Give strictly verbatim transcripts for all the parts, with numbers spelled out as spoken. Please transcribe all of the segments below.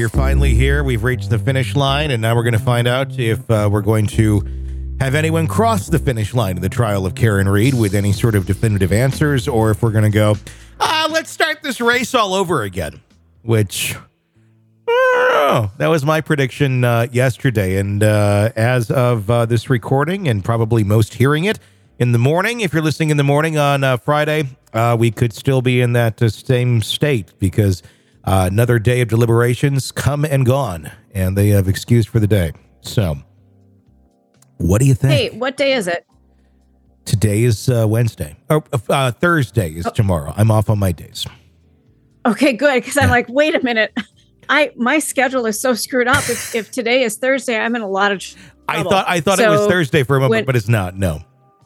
You're finally here. We've reached the finish line, and now we're going to find out if uh, we're going to have anyone cross the finish line in the trial of Karen Read with any sort of definitive answers, or if we're going to go, ah, let's start this race all over again, which, I don't know. That was my prediction uh, yesterday, and uh, as of uh, this recording, and probably most hearing it in the morning, if you're listening in the morning on uh, Friday, uh, we could still be in that uh, same state, because Uh, another day of deliberations come and gone, and they have excused for the day. So, what do you think? Hey, what day is it? Today is uh, Wednesday. Oh, uh, Thursday is oh. tomorrow. I'm off on my days. Okay, good, because I'm like, wait a minute. I my schedule is so screwed up. If, if today is Thursday, I'm in a lot of trouble. I thought I thought so it was Thursday for a moment, when, but it's not. No.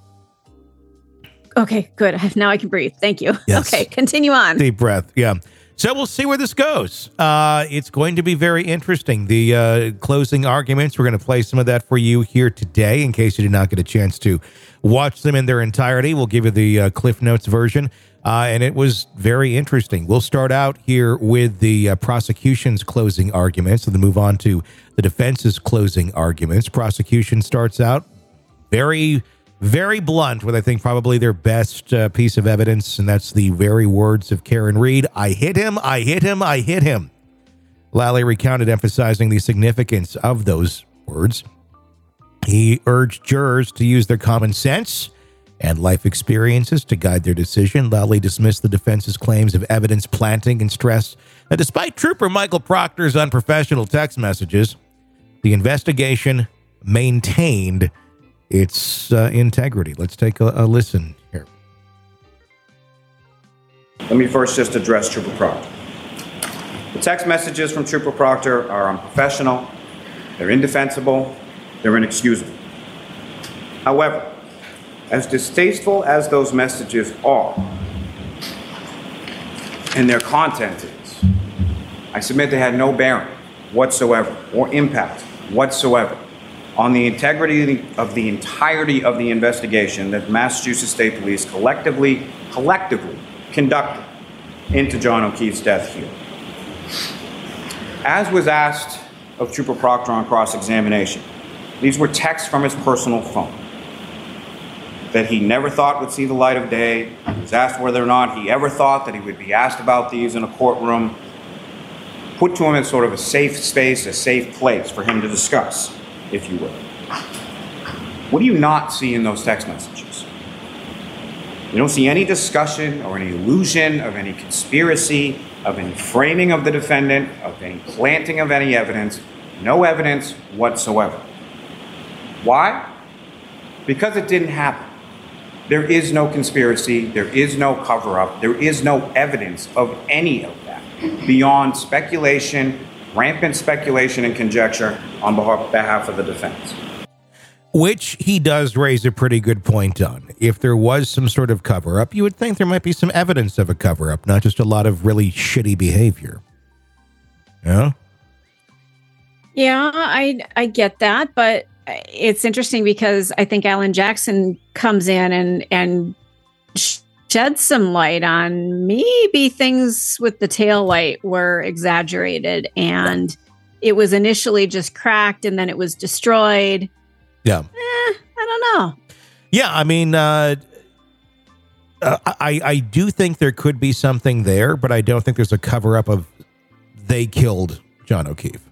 Okay, good. Now I can breathe. Thank you. Yes. Okay, continue on. Deep breath. Yeah. So we'll see where this goes. Uh, it's going to be very interesting. The uh, closing arguments, we're going to play some of that for you here today in case you did not get a chance to watch them in their entirety. We'll give you the uh, Cliff Notes version, uh, and it was very interesting. We'll start out here with the uh, prosecution's closing arguments and then move on to the defense's closing arguments. Prosecution starts out very... very blunt with, I think, probably their best uh, piece of evidence, and that's the very words of Karen Read. I hit him, I hit him, I hit him. Lally recounted, emphasizing the significance of those words. He urged jurors to use their common sense and life experiences to guide their decision. Lally dismissed the defense's claims of evidence planting and stressed that despite Trooper Michael Proctor's unprofessional text messages, the investigation maintained its uh, integrity. Let's take a, a listen here. Let me first just address Trooper Proctor. The text messages from Trooper Proctor are unprofessional, they're indefensible, they're inexcusable. However, as distasteful as those messages are, and their content is, I submit they had no bearing whatsoever or impact whatsoever on the integrity of the entirety of the investigation that Massachusetts State Police collectively, collectively conducted into John O'Keefe's death here. As was asked of Trooper Proctor on cross-examination, these were texts from his personal phone that he never thought would see the light of day. He was asked whether or not he ever thought that he would be asked about these in a courtroom, put to him in sort of a safe space, a safe place for him to discuss, if you will. What do you not see in those text messages? You don't see any discussion or any illusion of any conspiracy, of any framing of the defendant, of any planting of any evidence. No evidence whatsoever. Why? Because it didn't happen. There is no conspiracy, there is no cover-up, there is no evidence of any of that beyond speculation, rampant speculation and conjecture on behalf of the defense. Which he does raise a pretty good point on. If there was some sort of cover-up, you would think there might be some evidence of a cover-up, not just a lot of really shitty behavior. Yeah? Yeah, I, I get that, but it's interesting because I think Alan Jackson comes in and, and sheds some light on maybe things with the tail light were exaggerated and it was initially just cracked and then it was destroyed. Yeah. Eh, I don't know. Yeah, I mean, uh, uh, I, I do think there could be something there, but I don't think there's a cover-up of they killed John O'Keefe.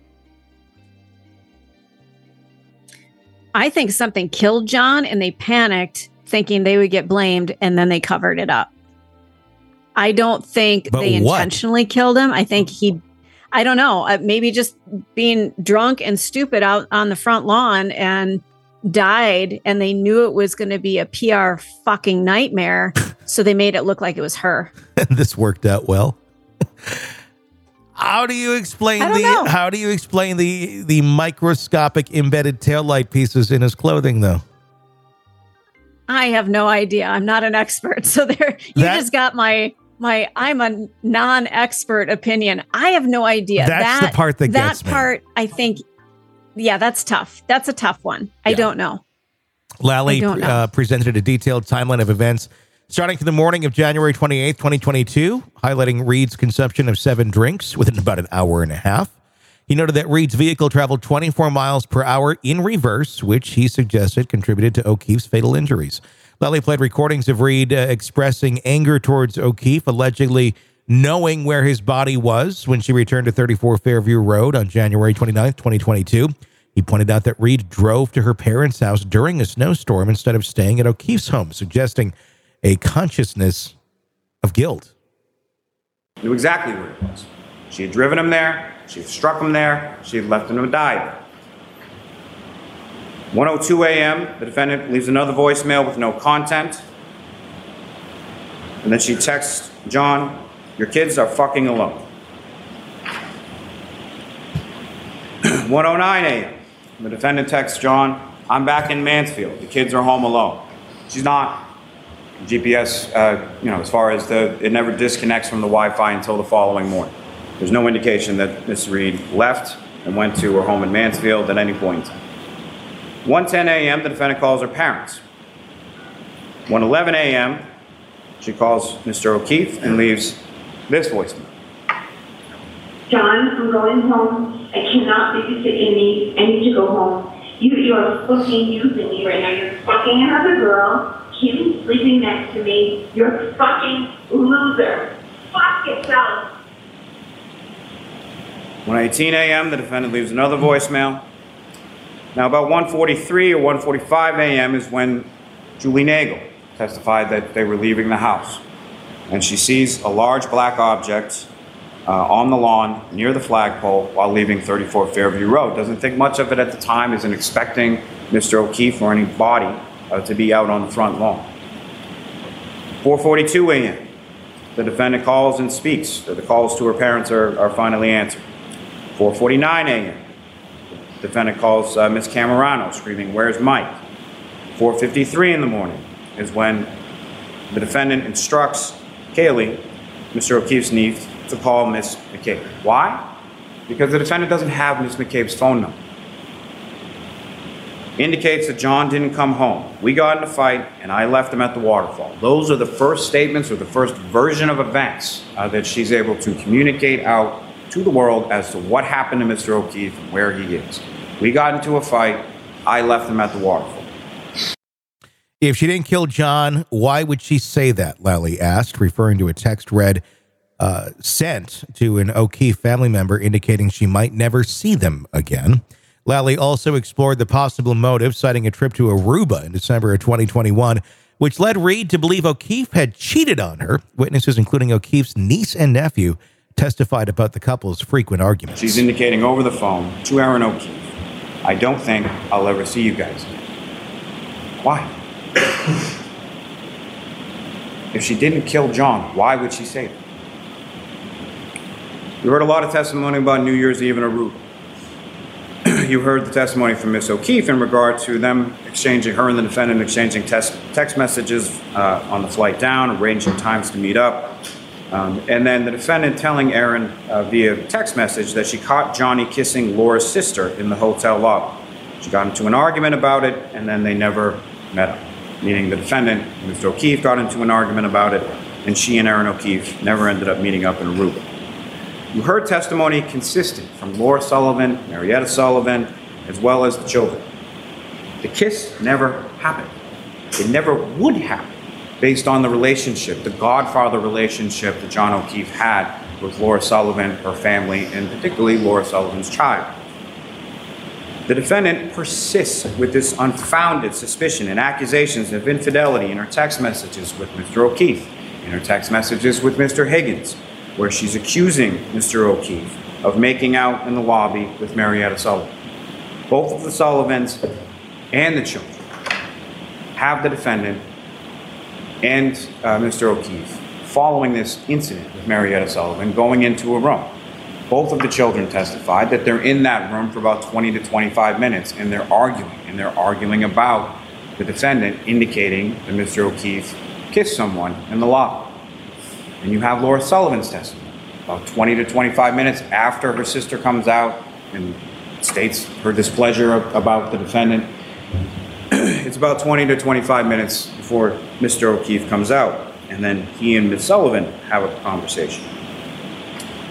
I think something killed John and they panicked thinking they would get blamed and then they covered it up. I don't think but they what? intentionally killed him. I think he, I don't know, uh, maybe just being drunk and stupid out on the front lawn and died and they knew it was going to be a P R fucking nightmare. So they made it look like it was her. This worked out well. How do you explain the know. how do you explain the the microscopic embedded taillight pieces in his clothing though? I have no idea. I'm not an expert. So there you That- just got my my I'm a non-expert opinion. I have no idea. That's that, the part that that gets me. part I think yeah, that's tough. That's a tough one. I Yeah. don't know. Lally I don't know. uh, presented a detailed timeline of events starting from the morning of January twenty-eighth, twenty twenty-two, highlighting Read's consumption of seven drinks within about an hour and a half. He noted that Reed's vehicle traveled twenty-four miles per hour in reverse, which he suggested contributed to O'Keefe's fatal injuries. Lally played recordings of Reed uh, expressing anger towards O'Keefe, allegedly knowing where his body was when she returned to thirty-four Fairview Road on January twenty-ninth, twenty twenty-two. He pointed out that Reed drove to her parents' house during a snowstorm instead of staying at O'Keefe's home, suggesting a consciousness of guilt. Knew exactly where it was. She had driven him there. She had struck him there. She had left him to die there. one oh two a.m., the defendant leaves another voicemail with no content. And then she texts John, "Your kids are fucking alone." one oh nine a.m., the defendant texts John, "I'm back in Mansfield. The kids are home alone." She's not. G P S, uh, you know, as far as the, it never disconnects from the Wi-Fi until the following morning. There's no indication that Miss Reed left and went to her home in Mansfield at any point in time. one ten a.m., the defendant calls her parents. one eleven a.m., she calls Mister O'Keefe and leaves this voicemail. "John, I'm going home. I cannot babysit Amy. I need to go home. You, you are fucking using me right now. You're fucking another girl. Keep sleeping next to me. You're a fucking loser. Fuck yourself." one eighteen a.m., the defendant leaves another voicemail. Now, about one forty-three or one forty-five a.m. is when Julie Nagel testified that they were leaving the house. And she sees a large black object uh, on the lawn near the flagpole while leaving thirty-four Fairview Road. Doesn't think much of it at the time, isn't expecting Mister O'Keefe or any body uh, to be out on the front lawn. four forty-two a.m., the defendant calls and speaks. The calls to her parents are, are finally answered. four forty-nine a.m., the defendant calls uh, Miss Camerano, screaming, "Where's Mike?" four fifty-three in the morning is when the defendant instructs Kaylee, Mister O'Keefe's niece, to call Miss McCabe. Why? Because the defendant doesn't have Miss McCabe's phone number. Indicates that John didn't come home. We got in a fight, and I left him at the waterfall. Those are the first statements or the first version of events uh, that she's able to communicate out to the world as to what happened to Mister O'Keefe and where he is. We got into a fight. I left him at the waterfall. If she didn't kill John, why would she say that? Lally asked, referring to a text read uh, sent to an O'Keefe family member indicating she might never see them again. Lally also explored the possible motive, citing a trip to Aruba in December of twenty twenty-one, which led Reed to believe O'Keefe had cheated on her. Witnesses, including O'Keefe's niece and nephew, testified about the couple's frequent arguments. She's indicating over the phone to Aaron O'Keefe, "I don't think I'll ever see you guys again." Why? If she didn't kill John, why would she say that? You heard a lot of testimony about New Year's Eve in Aruba. You heard the testimony from Miss O'Keefe in regard to them exchanging, her and the defendant exchanging text, text messages uh, on the flight down, arranging times to meet up. Um, and then the defendant telling Aaron uh, via text message that she caught Johnny kissing Laura's sister in the hotel lobby. She got into an argument about it, and then they never met up. Meaning the defendant, Mister O'Keefe, got into an argument about it, and she and Aaron O'Keefe never ended up meeting up in Aruba. You heard testimony consistent from Laura Sullivan, Marietta Sullivan, as well as the children. The kiss never happened. It never would happen based on the relationship, the godfather relationship that John O'Keefe had with Laura Sullivan, her family, and particularly Laura Sullivan's child. The defendant persists with this unfounded suspicion and accusations of infidelity in her text messages with Mister O'Keefe, in her text messages with Mister Higgins, where she's accusing Mister O'Keefe of making out in the lobby with Marietta Sullivan. Both of the Sullivans and the children have the defendant and uh, Mister O'Keefe following this incident with Marietta Sullivan going into a room. Both of the children testified that they're in that room for about twenty to twenty-five minutes, and they're arguing, and they're arguing about the defendant indicating that Mister O'Keefe kissed someone in the lobby. And you have Laura Sullivan's testimony, about twenty to twenty-five minutes after her sister comes out and states her displeasure about the defendant. It's about twenty to twenty-five minutes before Mister O'Keefe comes out, and then he and Miz Sullivan have a conversation.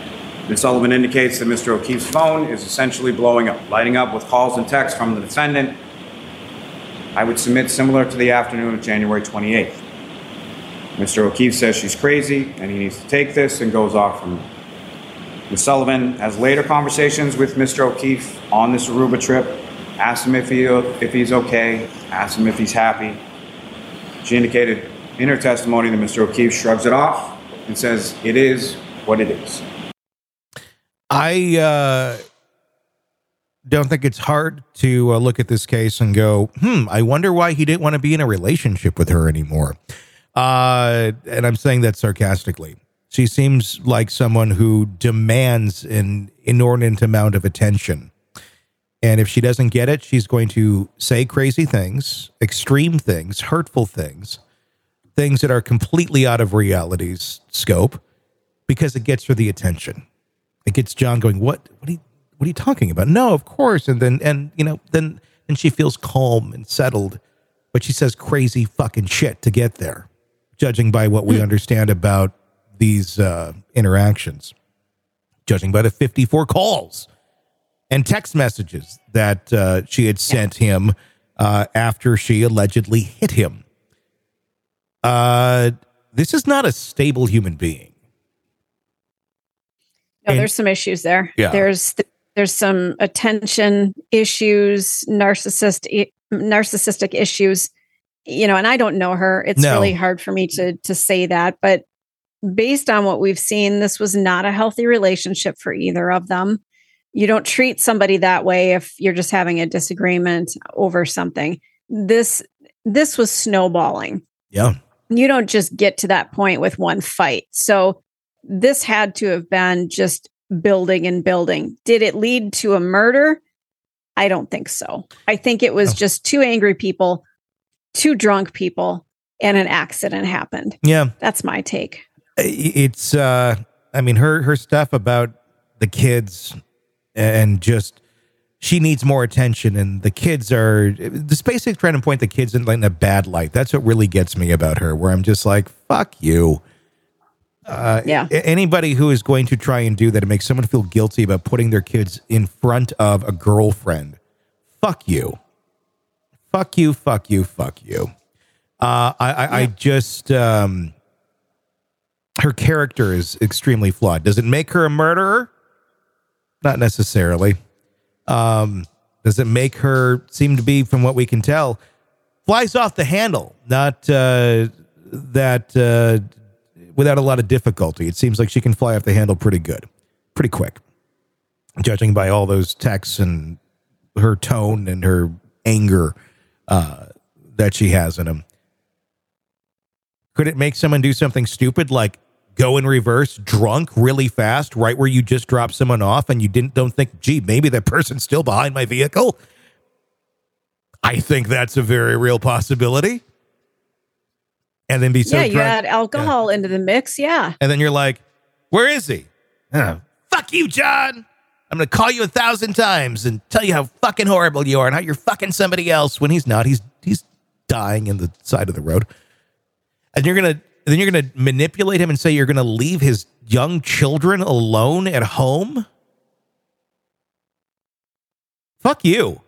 Miz Sullivan indicates that Mister O'Keefe's phone is essentially blowing up, lighting up with calls and texts from the defendant. I would submit similar to the afternoon of January twenty-eighth. Mister O'Keefe says she's crazy and he needs to take this and goes off from her. Miz Sullivan has later conversations with Mister O'Keefe on this Aruba trip, asks him if, he, if he's okay, asks him if he's happy. She indicated in her testimony that Mister O'Keefe shrugs it off and says it is what it is. I uh, don't think it's hard to uh, look at this case and go, hmm, I wonder why he didn't want to be in a relationship with her anymore. Uh, and I'm saying that sarcastically. She seems like someone who demands an inordinate amount of attention. And if she doesn't get it, she's going to say crazy things, extreme things, hurtful things, things that are completely out of reality's scope because it gets her the attention. It gets John going, what, what are you, what are you talking about? No, of course. And then, and you know, then, then she feels calm and settled, but she says crazy fucking shit to get there, judging by what we understand about these uh, interactions, judging by the fifty-four calls and text messages that uh, she had sent yeah. him uh, after she allegedly hit him. Uh, this is not a stable human being. No, And- there's some issues there. Yeah. There's there's some attention issues, narcissist narcissistic issues. You know, and I don't know her. It's No. really hard for me to to say that, but based on what we've seen, this was not a healthy relationship for either of them. You don't treat somebody that way if you're just having a disagreement over something. This this was snowballing. Yeah. You don't just get to that point with one fight. So this had to have been just building and building. Did it lead to a murder? I don't think so. I think it was Oh. just two angry people, two drunk people, and an accident happened. Yeah. That's my take. It's, uh, I mean, her, her stuff about the kids and just, she needs more attention and the kids are, this basically trying to point the kids in, like, in a bad light. That's what really gets me about her, where I'm just like, fuck you. Uh, Yeah. Anybody who is going to try and do that to make someone feel guilty about putting their kids in front of a girlfriend, fuck you. Fuck you, fuck you, fuck you. Uh, I, I, I just, um, her character is extremely flawed. Does it make her a murderer? Not necessarily. Um, does it make her seem to be, from what we can tell, flies off the handle? Not uh, that uh, without a lot of difficulty. It seems like she can fly off the handle pretty good, pretty quick, judging by all those texts and her tone and her anger uh, that she has in them. Could it make someone do something stupid like go in reverse, drunk, really fast, right where you just dropped someone off and you didn't don't think, gee, maybe that person's still behind my vehicle? I think that's a very real possibility. And then be so yeah, you drunk. add alcohol yeah. into the mix. Yeah. And then you're like, where is he? Oh, fuck you, John. I'm going to call you a thousand times and tell you how fucking horrible you are and how you're fucking somebody else when he's not. He's he's dying in the side of the road. And you're going to then you're going to manipulate him and say you're going to leave his young children alone at home? Fuck you.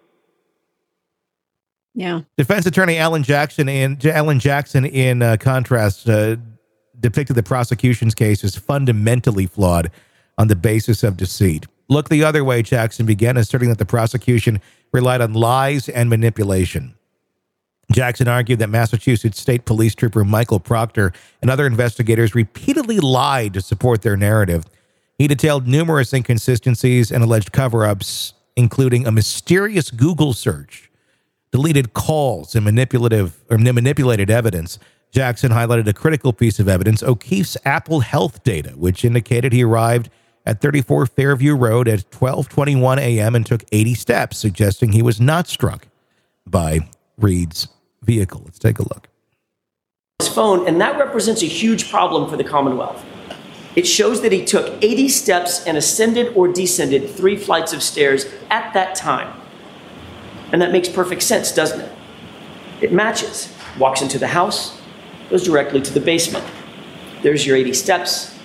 Yeah. Defense attorney Alan Jackson in Alan Jackson, in uh, contrast, uh, depicted the prosecution's case as fundamentally flawed on the basis of deceit. Look the other way, Jackson began, asserting that the prosecution relied on lies and manipulation. Jackson argued that Massachusetts State Police Trooper Michael Proctor and other investigators repeatedly lied to support their narrative. He detailed numerous inconsistencies and alleged cover-ups, including a mysterious Google search, deleted calls, and manipulative or manipulated evidence. Jackson highlighted a critical piece of evidence, O'Keefe's Apple Health data, which indicated he arrived at thirty-four Fairview Road at twelve twenty-one a.m. and took eighty steps, suggesting he was not struck by Reed's vehicle. Let's take a look. His phone, and that represents a huge problem for the Commonwealth. It shows that he took eighty steps and ascended or descended three flights of stairs at that time. And that makes perfect sense, doesn't it? It matches. Walks into the house, goes directly to the basement. There's your eighty steps.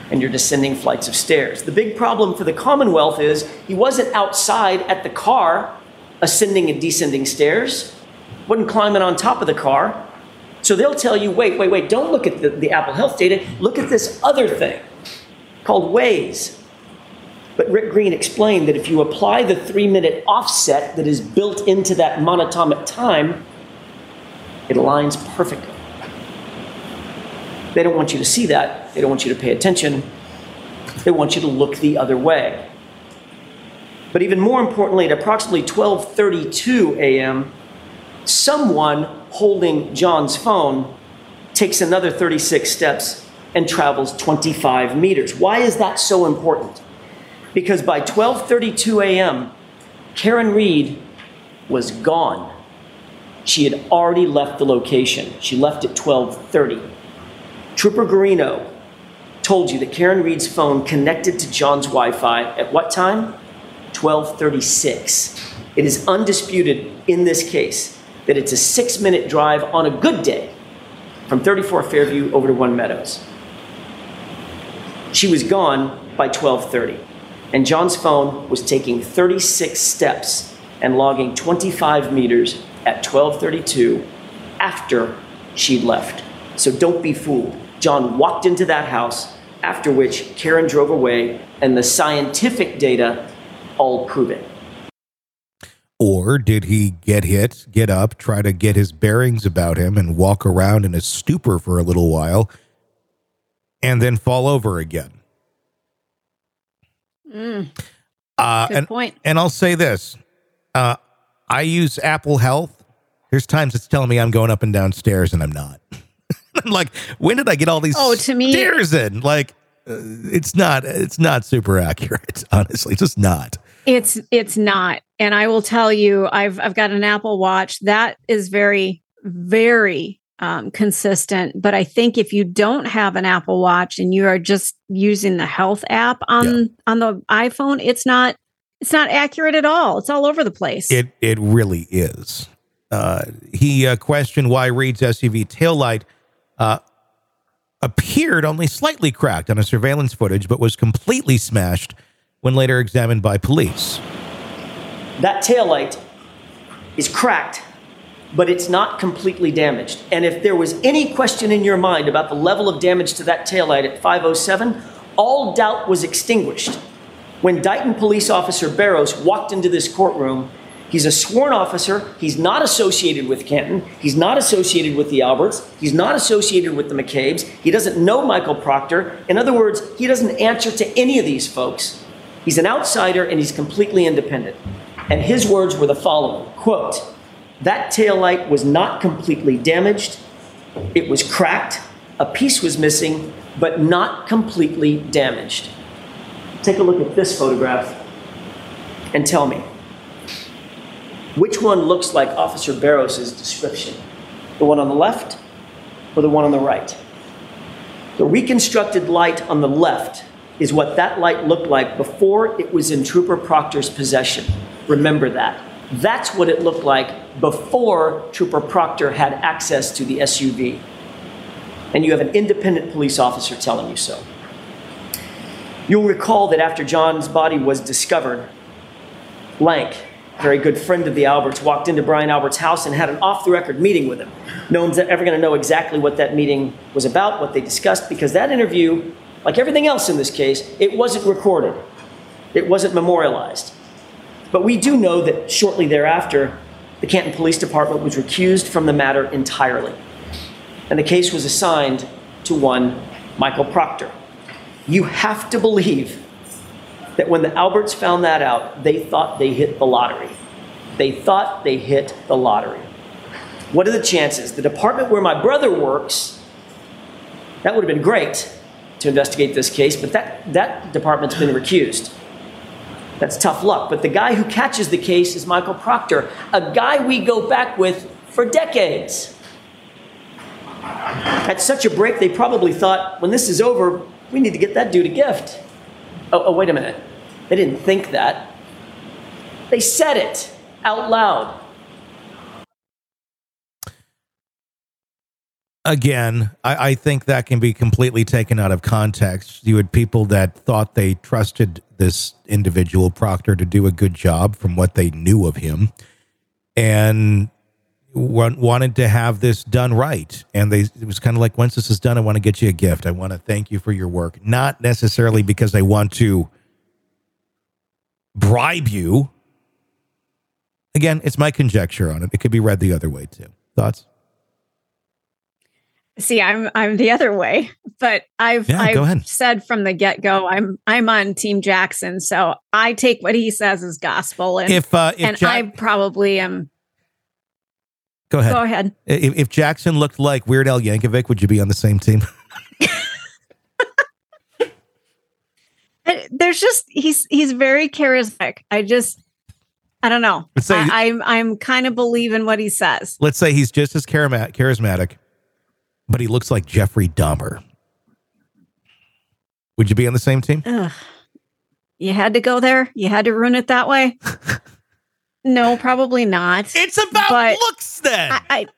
and you're descending flights of stairs. The big problem for the Commonwealth is he wasn't outside at the car ascending and descending stairs, wasn't climbing on top of the car. So they'll tell you, wait, wait, wait, don't look at the, the Apple Health data, look at this other thing called Waze. But Rick Green explained that if you apply the three-minute offset that is built into that monatomic time, it aligns perfectly. They don't want you to see that. They don't want you to pay attention. They want you to look the other way. But even more importantly, at approximately twelve thirty-two a.m., someone holding John's phone takes another thirty-six steps and travels twenty-five meters. Why is that so important? Because by twelve thirty-two a.m., Karen Read was gone. She had already left the location. She left at twelve thirty. Trooper Garino told you that Karen Read's phone connected to John's Wi-Fi at what time? twelve thirty-six. It is undisputed in this case that it's a six-minute drive on a good day from thirty-four Fairview over to One Meadows. She was gone by twelve thirty, and John's phone was taking thirty-six steps and logging twenty-five meters at twelve thirty-two after she'd left. So don't be fooled. John walked into that house, after which Karen drove away, and the scientific data all prove it. Or did he get hit, get up, try to get his bearings about him, and walk around in a stupor for a little while, and then fall over again? Mm, uh, good and, point. And I'll say this. Uh, I use Apple Health. There's times it's telling me I'm going up and down stairs, and I'm not. I'm like, when did I get all these oh, to me, stairs in? Like, uh, it's not, it's not super accurate, honestly. It's just not. It's it's not. And I will tell you, I've I've got an Apple Watch that is very, very um, consistent. But I think if you don't have an Apple Watch and you are just using the health app on yeah. on the iPhone, it's not it's not accurate at all. It's all over the place. It it really is. Uh, he uh, questioned why Read's S U V taillight uh, appeared only slightly cracked on a surveillance footage, but was completely smashed when later examined by police. That taillight is cracked, but it's not completely damaged. And if there was any question in your mind about the level of damage to that taillight at five oh seven, all doubt was extinguished. When Dighton police officer Barrows walked into this courtroom, he's a sworn officer. He's not associated with Canton. He's not associated with the Alberts. He's not associated with the McCabe's. He doesn't know Michael Proctor. In other words, he doesn't answer to any of these folks. He's an outsider and he's completely independent. And his words were the following, quote, "That taillight was not completely damaged. It was cracked. A piece was missing, but not completely damaged." Take a look at this photograph and tell me, which one looks like Officer Barrows' description? The one on the left or the one on the right? The reconstructed light on the left is what that light looked like before it was in Trooper Proctor's possession. Remember that. That's what it looked like before Trooper Proctor had access to the S U V. And you have an independent police officer telling you so. You'll recall that after John's body was discovered, Lank, a very good friend of the Alberts, walked into Brian Albert's house and had an off-the-record meeting with him. No one's ever going to know exactly what that meeting was about, what they discussed, because that interview, like everything else in this case, it wasn't recorded. It wasn't memorialized. But we do know that shortly thereafter, the Canton Police Department was recused from the matter entirely. And the case was assigned to one Michael Proctor. You have to believe that when the Alberts found that out, they thought they hit the lottery. They thought they hit the lottery. What are the chances? The department where my brother works, that would have been great to investigate this case, but that, that department's been recused. That's tough luck. But the guy who catches the case is Michael Proctor, a guy we go back with for decades. At such a break, they probably thought, when this is over, we need to get that dude a gift. Oh, oh, wait a minute. They didn't think that. They said it out loud. Again, I, I think that can be completely taken out of context. You had people that thought they trusted this individual, Proctor, to do a good job from what they knew of him, and want, wanted to have this done right. And they it was kind of like, once this is done, I want to get you a gift. I want to thank you for your work. Not necessarily because I want to bribe you. Again, it's my conjecture on it. It could be read the other way, too. Thoughts? See, I'm I'm the other way, but I've Yeah, go ahead. I've said from the get go, I'm I'm on Team Jackson, so I take what he says as gospel, and If, uh, if and Jack- I probably am. Go ahead. Go ahead. If, if Jackson looked like Weird Al Yankovic, would you be on the same team? There's just he's he's very charismatic. I just I don't know. Let's say- I, I'm I'm kind of believing what he says. Let's say he's just as charisma- charismatic, but he looks like Jeffrey Dahmer. Would you be on the same team? Ugh. You had to go there. You had to ruin it that way. No, probably not. It's about But looks then. I, I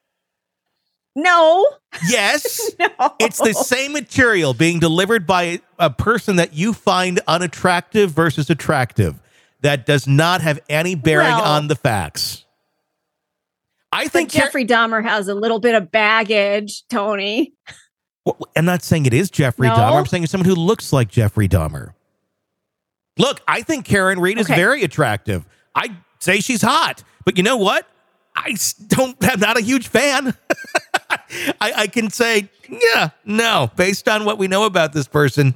no. Yes. No. It's the same material being delivered by a person that you find unattractive versus attractive. That does not have any bearing Well, on the facts. I But think Jeffrey Dahmer has a little bit of baggage, Tony. Well, I'm not saying it is Jeffrey No? Dahmer. I'm saying it's someone who looks like Jeffrey Dahmer. Look, I think Karen Reed is Okay. very attractive. I say she's hot, but you know what? I s- don't. I'm not a huge fan. I, I can say, yeah, no, based on what we know about this person,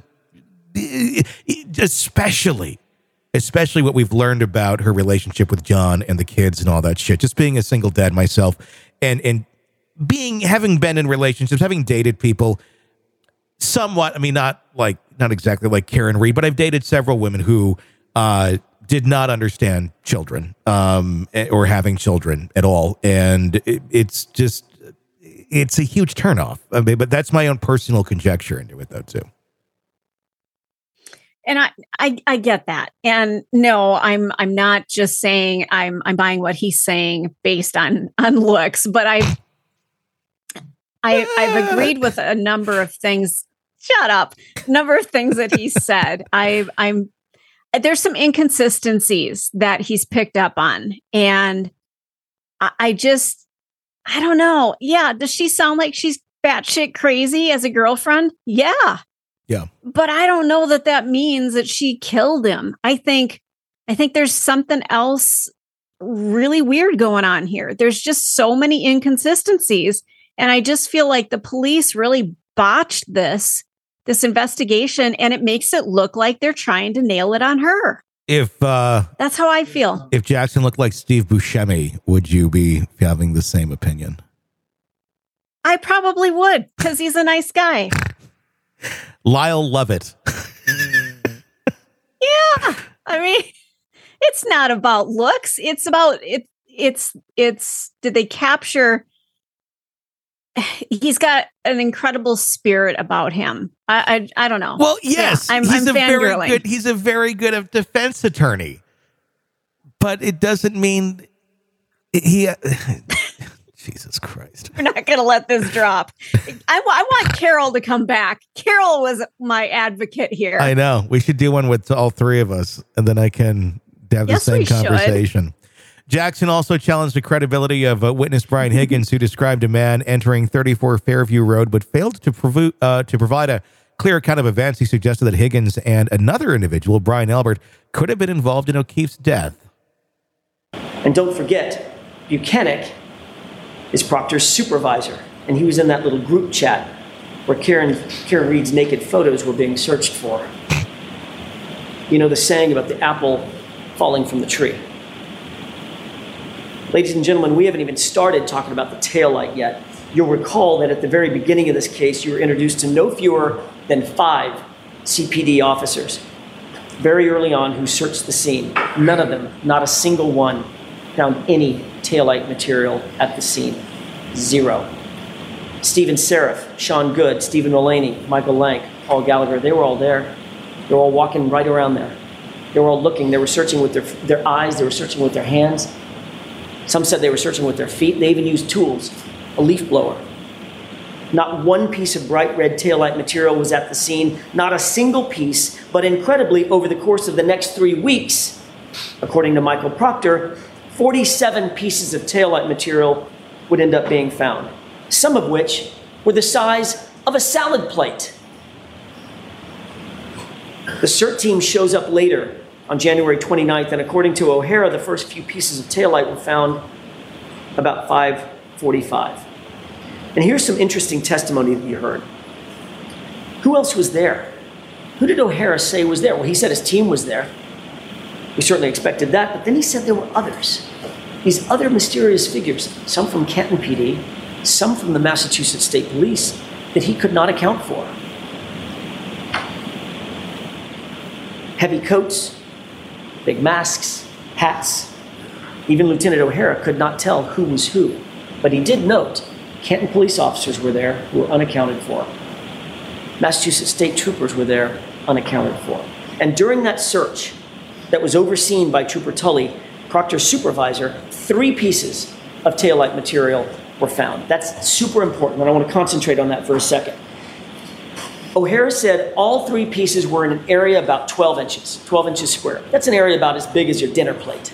especially, especially what we've learned about her relationship with John and the kids and all that shit. Just being a single dad myself, and and being having been in relationships, having dated people, somewhat. I mean, not like not exactly like Karen Reed, but I've dated several women who uh, did not understand children um, or having children at all, and it, it's just it's a huge turnoff. I mean, but that's my own personal conjecture into it, though, too. And I, I I get that. And no, I'm I'm not just saying I'm I'm buying what he's saying based on on looks, but I've I I've agreed with a number of things. Shut up. Number of things that he said. I I'm there's some inconsistencies that he's picked up on. And I, I just I don't know. Yeah. Does she sound like she's batshit crazy as a girlfriend? Yeah. Yeah. But I don't know that that means that she killed him. I think, I think there's something else really weird going on here. There's just so many inconsistencies. And I just feel like the police really botched this, this investigation, and it makes it look like they're trying to nail it on her. If uh, That's how I feel. if Jackson looked like Steve Buscemi, would you be having the same opinion? I probably would, because he's a nice guy. Lyle Lovett. Yeah. I mean, it's not about looks. It's about it. It's, it's, did they capture? He's got an incredible spirit about him. I, I, I don't know. Well, yes, Yeah, I'm, he's I'm a very fangirling. good. He's a very good defense attorney, but it doesn't mean he. Jesus Christ! We're not going to let this drop. I, wa- I want Carol to come back. Carol was my advocate here. I know we should do one with all three of us, and then I can have Yes, the same we should. conversation. Jackson also challenged the credibility of uh, witness Brian Higgins, who described a man entering thirty-four Fairview Road, but failed to, provo- uh, to provide a clear account of events. He suggested that Higgins and another individual, Brian Albert, could have been involved in O'Keefe's death. And don't forget, Buchanan is Proctor's supervisor, and he was in that little group chat where Karen, Karen Reed's naked photos were being searched for. You know the saying about the apple falling from the tree. Ladies and gentlemen, we haven't even started talking about the taillight yet. You'll recall that at the very beginning of this case, you were introduced to no fewer than five C P D officers, very early on, who searched the scene. None of them, not a single one, found any taillight material at the scene. Zero. Stephen Seraph, Sean Good, Stephen Mulaney, Michael Lank, Paul Gallagher, they were all there. They were all walking right around there. They were all looking. They were searching with their, their eyes. They were searching with their hands. Some said they were searching with their feet. They even used tools, a leaf blower. Not one piece of bright red taillight material was at the scene, not a single piece, but incredibly, over the course of the next three weeks, according to Michael Proctor, forty-seven pieces of taillight material would end up being found, some of which were the size of a salad plate. The CERT team shows up later on January twenty-ninth, and according to O'Hara, the first few pieces of taillight were found about five forty-five. And here's some interesting testimony that you heard. Who else was there? Who did O'Hara say was there? Well, he said his team was there. We certainly expected that, but then he said there were others. These other mysterious figures, some from Canton P D, some from the Massachusetts State Police, that he could not account for. Heavy coats, big masks, hats. Even Lieutenant O'Hara could not tell who was who, but he did note Canton police officers were there who were unaccounted for. Massachusetts state troopers were there unaccounted for. And during that search that was overseen by Trooper Tully, Proctor's supervisor, three pieces of taillight material were found. That's super important, and I want to concentrate on that for a second. O'Hara said all three pieces were in an area about twelve inches, twelve inches square. That's an area about as big as your dinner plate.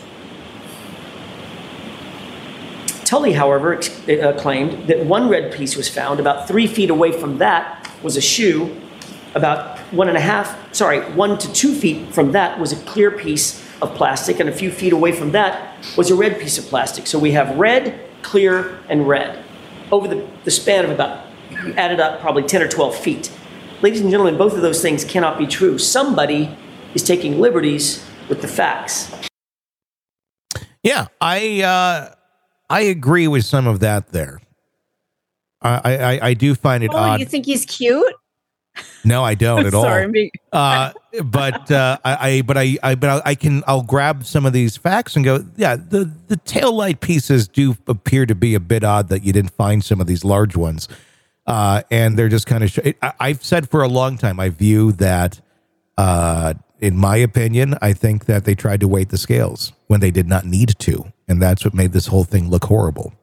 Tully, however, uh, claimed that one red piece was found. About three feet away from that was a shoe. About one and a half, sorry, one to two feet from that was a clear piece of plastic, and a few feet away from that was a red piece of plastic. So we have red, clear, and red over the, the span of about, added up, probably ten or twelve feet. Ladies and gentlemen, both of those things cannot be true. Somebody is taking liberties with the facts. Yeah, I uh, I agree with some of that there. I I, I do find it oh, odd. You think he's cute? No, I don't at all. Sorry, me. uh, but uh, I, I but I, I but I can I'll grab some of these facts and go, yeah, the the taillight pieces do appear to be a bit odd that you didn't find some of these large ones. Uh, and they're just kind of, sh- I, I've said for a long time, I view that, uh, in my opinion, I think that they tried to weight the scales when they did not need to. And that's what made this whole thing look horrible.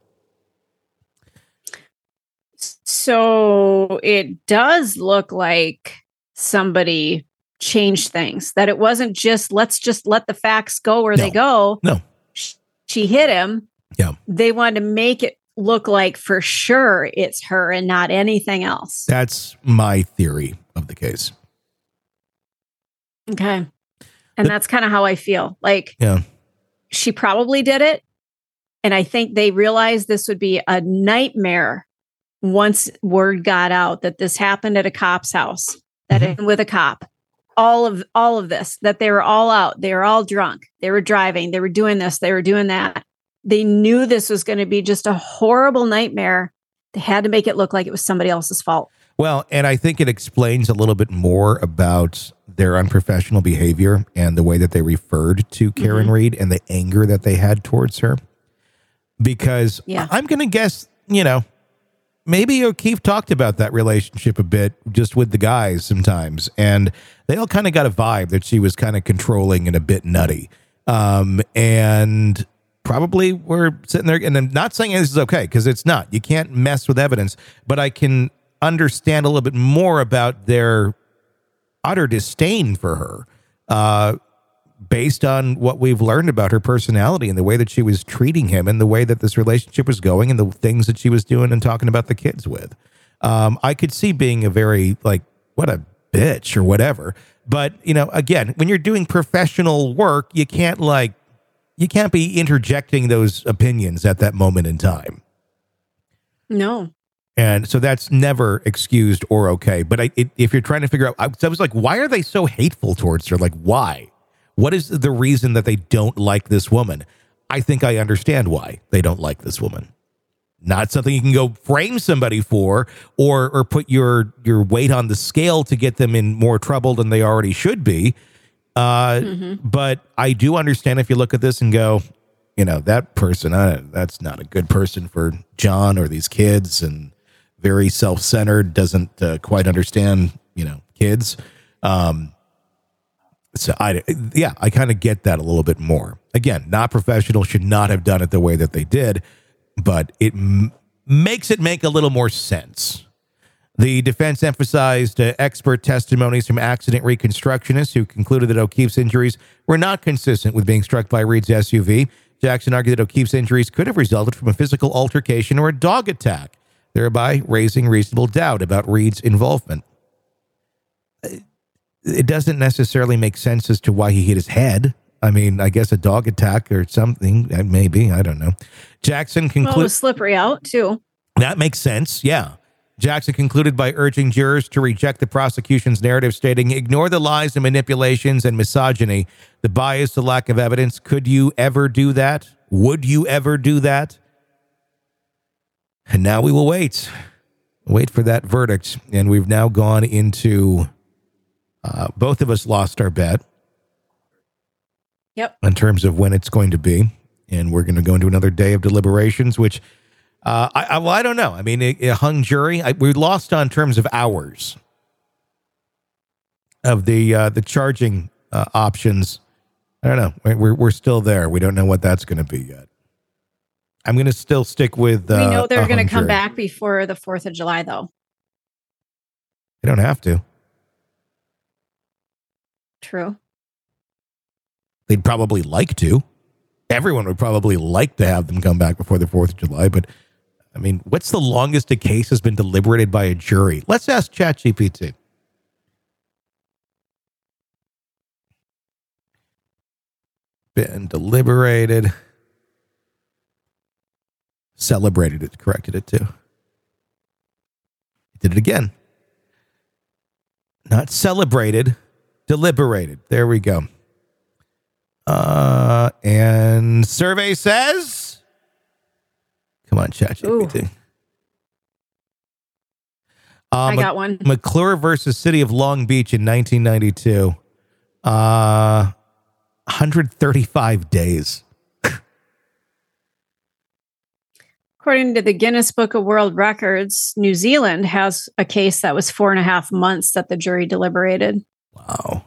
So it does look like somebody changed things, that it wasn't just, let's just let the facts go where No. they go. No. She hit him. Yeah. They wanted to make it look like for sure it's her and not anything else. That's my theory of the case. Okay. And But- that's kind of how I feel. Like, Yeah. she probably did it. And I think they realized this would be a nightmare once word got out that this happened at a cop's house, that Mhm. it, with a cop. All of all of this, that they were all out, they were all drunk, they were driving, they were doing this, they were doing that. They knew this was going to be just a horrible nightmare. They had to make it look like it was somebody else's fault. Well, and I think it explains a little bit more about their unprofessional behavior and the way that they referred to Karen Mm-hmm. Read and the anger that they had towards her. Because Yeah. I'm going to guess, you know, maybe O'Keefe talked about that relationship a bit just with the guys sometimes. And they all kind of got a vibe that she was kind of controlling and a bit nutty. Um, and probably we're sitting there, and I'm not saying this is okay, because it's not. You can't mess with evidence. But I can understand a little bit more about their utter disdain for her, uh, based on what we've learned about her personality and the way that she was treating him and the way that this relationship was going and the things that she was doing and talking about the kids with. Um, I could see being a very, like, what a bitch or whatever. But, you know, again, when you're doing professional work, you can't, like, you can't be interjecting those opinions at that moment in time. No. And so that's never excused or okay. But I, it, if you're trying to figure out, I, I was like, why are they so hateful towards her? Like, why? What is the reason that they don't like this woman? I think I understand why they don't like this woman. Not something you can go frame somebody for or or put your your weight on the scale to get them in more trouble than they already should be. Uh, mm-hmm. But I do understand if you look at this and go, you know, that person, uh, that's not a good person for John or these kids, and very self-centered, doesn't uh, quite understand, you know, kids. Um, so I, yeah, I kind of get that a little bit more. Again, not professional, should not have done it the way that they did, but it m- makes it make a little more sense The defense emphasized uh, expert testimonies from accident reconstructionists who concluded that O'Keefe's injuries were not consistent with being struck by Reed's S U V. Jackson argued that O'Keefe's injuries could have resulted from a physical altercation or a dog attack, thereby raising reasonable doubt about Reed's involvement. It doesn't necessarily make sense as to why he hit his head. I mean, I guess a dog attack or something, maybe, I don't know. Jackson concluded... Well, it was slippery out, too. That makes sense, yeah. Jackson concluded by urging jurors to reject the prosecution's narrative, stating, ignore the lies and manipulations and misogyny, the bias, the lack of evidence. Could you ever do that? Would you ever do that? And now we will wait. Wait for that verdict. And we've now gone into... Uh, both of us lost our bet. Yep. In terms of when it's going to be. And we're going to go into another day of deliberations, which... Uh, I, I, well, I don't know. I mean, a, a hung jury. I, we lost on terms of hours of the uh, the charging uh, options. I don't know. We're we're still there. We don't know what that's going to be yet. I'm going to still stick with. Uh, we know they're going to come jury. back before the Fourth of July, though. They don't have to. True. They'd probably like to. Everyone would probably like to have them come back before the Fourth of July, but. I mean, what's the longest a case has been deliberated by a jury? Let's ask ChatGPT. Been deliberated. Celebrated it, corrected it too. Did it again. Not celebrated, deliberated. There we go. Uh, and survey says... Come on, ChatGPT. Um, I got one. McClure versus City of Long Beach in nineteen ninety-two. Uh, one hundred thirty-five days. According to the Guinness Book of World Records, New Zealand has a case that was four and a half months that the jury deliberated. Wow.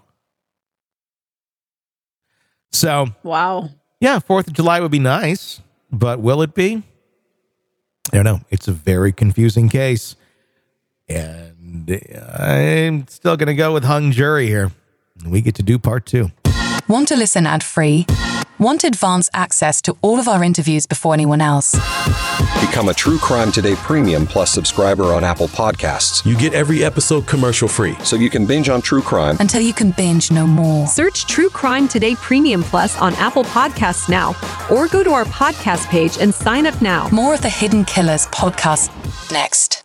So. Wow. Yeah, fourth of July would be nice, but will it be? I don't know. It's a very confusing case. And I'm still going to go with hung jury here. We get to do part two. Want to listen ad-free? Want advanced access to all of our interviews before anyone else? Become a True Crime Today Premium Plus subscriber on Apple Podcasts. You get every episode commercial-free. So you can binge on true crime. Until you can binge no more. Search True Crime Today Premium Plus on Apple Podcasts now. Or go to our podcast page and sign up now. More of the Hidden Killers podcast next.